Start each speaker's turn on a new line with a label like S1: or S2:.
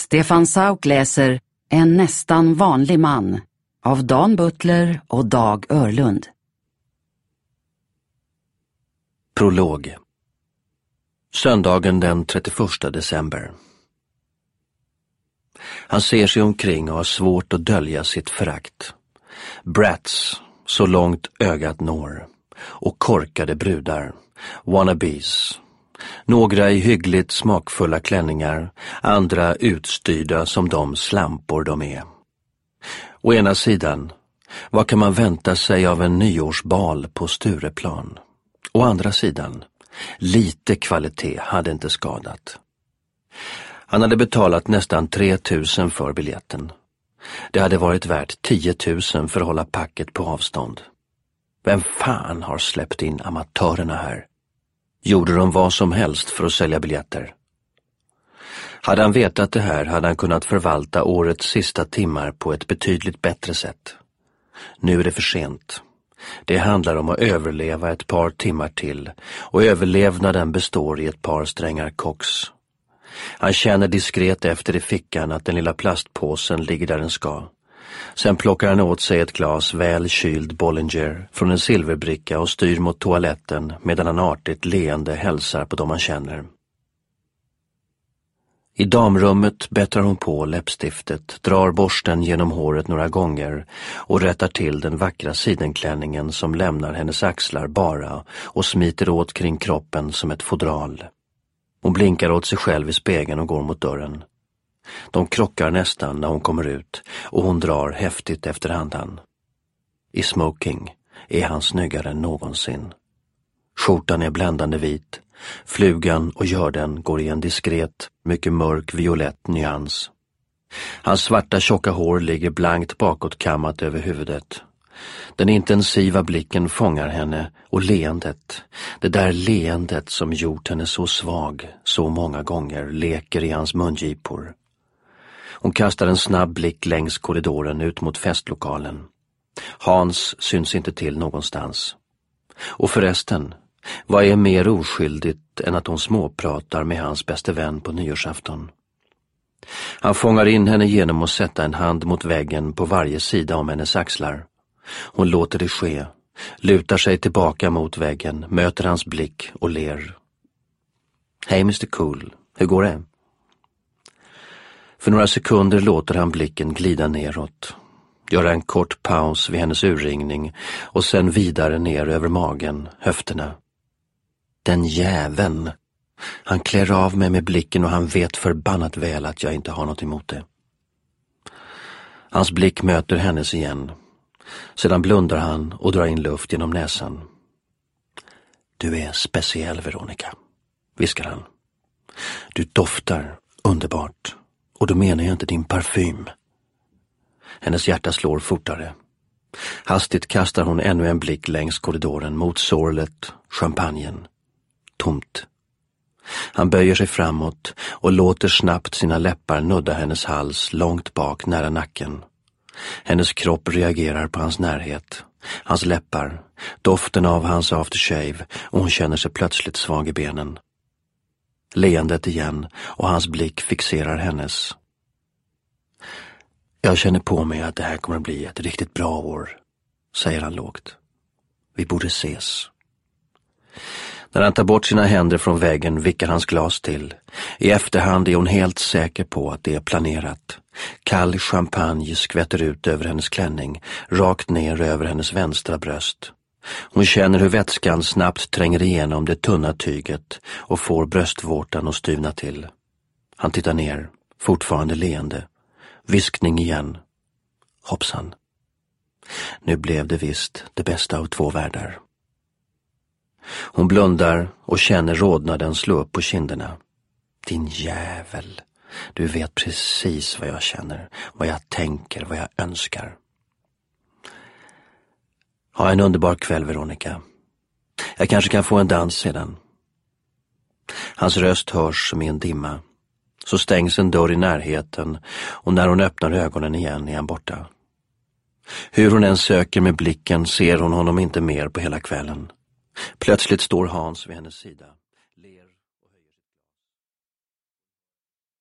S1: Stefan Sauk läser En nästan vanlig man av Dan Butler och Dag Örlund.
S2: Prolog. Söndagen den 31 december. Han ser sig omkring och har svårt att dölja sitt förakt. Brats, så långt ögat når, och korkade brudar, wannabes. Några i hyggligt smakfulla klänningar, andra utstyrda som de slampor de är. Å ena sidan, vad kan man vänta sig av en nyårsbal på Stureplan? Å andra sidan, lite kvalitet hade inte skadat. Han hade betalat nästan 3 000 för biljetten. Det hade varit värt 10 000 för att hålla packet på avstånd. Vem fan har släppt in amatörerna här? Gjorde de vad som helst för att sälja biljetter? Hade han vetat det här hade han kunnat förvalta årets sista timmar på ett betydligt bättre sätt. Nu är det för sent. Det handlar om att överleva ett par timmar till, och överlevnaden består i ett par strängar koks. Han känner diskret efter i fickan att den lilla plastpåsen ligger där den ska. Sen plockar han åt sig ett glas väl kyld Bollinger från en silverbricka och styr mot toaletten medan han artigt leende hälsar på dem han känner. I damrummet bättrar hon på läppstiftet, drar borsten genom håret några gånger och rättar till den vackra sidenklänningen som lämnar hennes axlar bara och smiter åt kring kroppen som ett fodral. Hon blinkar åt sig själv i spegeln och går mot dörren. De krockar nästan när hon kommer ut och hon drar häftigt efter andan. I smoking är han snyggare än någonsin. Skjortan är bländande vit. Flugan och görden går i en diskret, mycket mörk violett nyans. Hans svarta tjocka hår ligger blankt bakåtkammat över huvudet. Den intensiva blicken fångar henne och leendet, det där leendet som gjort henne så svag så många gånger, leker i hans mungipor. Hon kastar en snabb blick längs korridoren ut mot festlokalen. Hans syns inte till någonstans. Och förresten, vad är mer oskyldigt än att hon småpratar med hans bäste vän på nyårsafton? Han fångar in henne genom att sätta en hand mot väggen på varje sida om hennes axlar. Hon låter det ske, lutar sig tillbaka mot väggen, möter hans blick och ler. Hej Mr. Cool, hur går det? För några sekunder låter han blicken glida neråt. Gör en kort paus vid hennes urringning och sen vidare ner över magen, höfterna. Den jäveln. Han klär av mig med blicken och han vet förbannat väl att jag inte har något emot det. Hans blick möter hennes igen. Sedan blundar han och drar in luft genom näsan. Du är speciell, Veronica, viskar han. Du doftar underbart, och då menar jag inte din parfym. Hennes hjärta slår fortare. Hastigt kastar hon ännu en blick längs korridoren mot sorlet, champagnen. Tomt. Han böjer sig framåt och låter snabbt sina läppar nudda hennes hals långt bak nära nacken. Hennes kropp reagerar på hans närhet. Hans läppar, doften av hans aftershave, och hon känner sig plötsligt svag i benen. Leendet igen och hans blick fixerar hennes. Jag känner på mig att det här kommer att bli ett riktigt bra år, säger han lågt. Vi borde ses. När han tar bort sina händer från väggen vickar hans glas till. I efterhand är hon helt säker på att det är planerat. Kall champagne skvätter ut över hennes klänning, rakt ner över hennes vänstra bröst. Hon känner hur vätskan snabbt tränger igenom det tunna tyget och får bröstvårtan att styvna till. Han tittar ner, fortfarande leende. Viskning igen. Hoppsan. Nu blev det visst det bästa av två världar. Hon blundar och känner rodnaden slå upp på kinderna. Din jävel. Du vet precis vad jag känner, vad jag tänker, vad jag önskar. Ha en underbar kväll, Veronica. Jag kanske kan få en dans sedan. Hans röst hörs som i en dimma. Så stängs en dörr i närheten och när hon öppnar ögonen igen är han borta. Hur hon än söker med blicken ser hon honom inte mer på hela kvällen. Plötsligt står Hans vid hennes sida.